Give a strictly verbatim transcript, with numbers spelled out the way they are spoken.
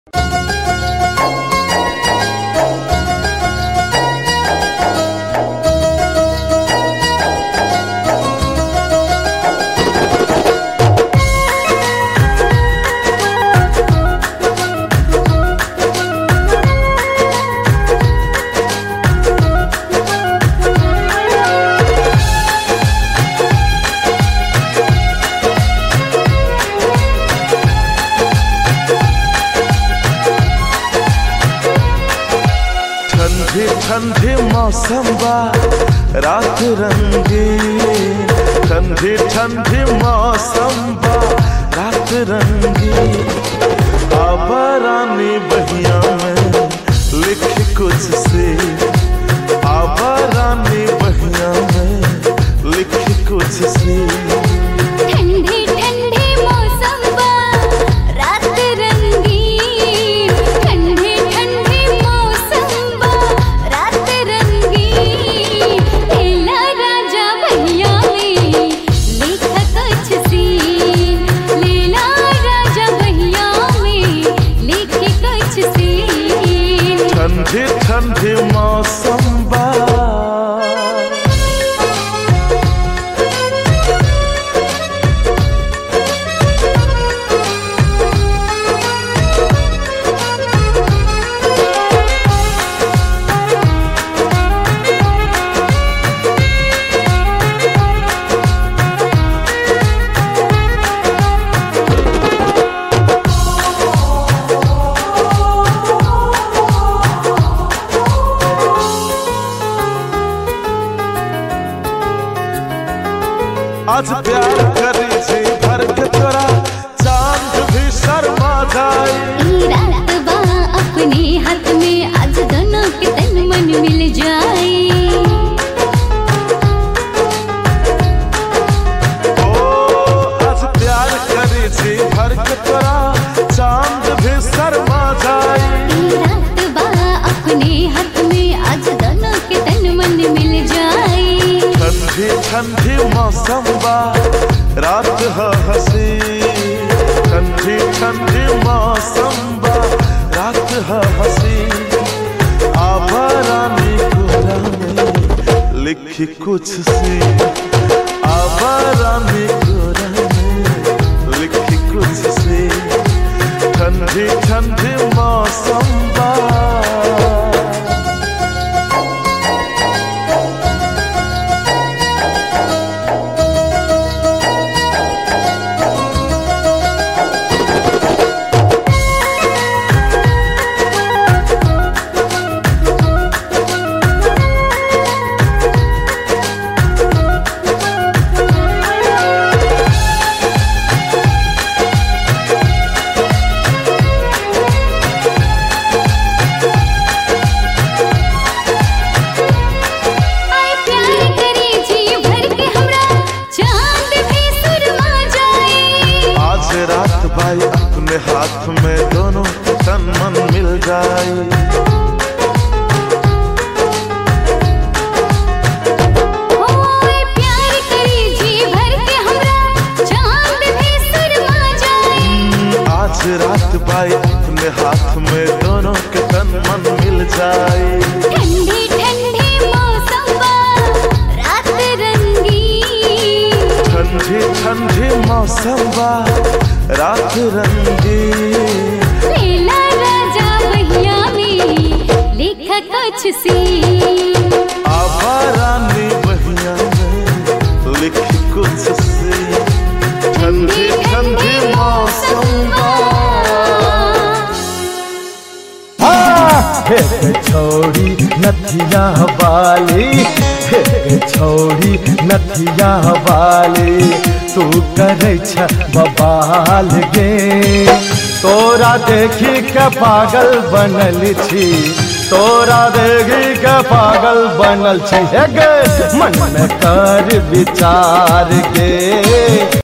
ठंडी ठंडी मौसम बा रात रंगीन, ठंडी ठंडी मौसम बा रात रंगीन। आबा रानी बहिया में लिख कुछ से, आबा रानी बहिया में लिख कुछ से। ठंडी ठंडी मौसम बा रात रंगीन, ठंडी ठंडी मौसम बा रात रंगीन। लेला राजा बहिया में लिख कुछ सीन, लेला राजा बहिया में लिख कुछ सीन। ठंडी ठंडी मौसम बा आज प्यार करी जी भर के तोरा चांद भी शर्मा जाए। ई रात बा अपने हाथ में, आज दोनों के तन मन मिल जाए। ओ आज प्यार करी जी भर के तोरा चांद भी शर्मा जाए। ई रात बा अपने हाथ में, आज दोनों के तन मन मिल जाए। ठंडी ठंडी मौसम बा रात है हसी, ठंडी ठंडी मौसम बा रात है हसी। आबा रानी कोरा में लिखी कुछ सी, आबा रानी कोरा में लिखी कुछ सी। ठंडी ठंडी मौसम बा भाई अपने हाथ में दोनों के तन मन मिल जाए। ओए प्यार करी जी भर के हमरा, चांद भी सुरमा जाए। आज रात भाई अपने हाथ में दोनों के तन मन मिल जाए। ठंडी ठंडी मौसम बा रात रंगीन, ठंडी ठंडी मौसम बा रात रंगीन। लेला राजा बहिया में लिख कुछ सीन, आबा रानी बहिया में लिख कुछ सी। ठंडी ठंडी मौसम बा हे छोड़ी नथिया वाली, हे छोड़ी नथिया वाली, तू करे छ बबाल गे। तोरा देखी के पागल बनल छी, तोरा देखी के पागल बनल छी। हे गे मन में कर विचार गे,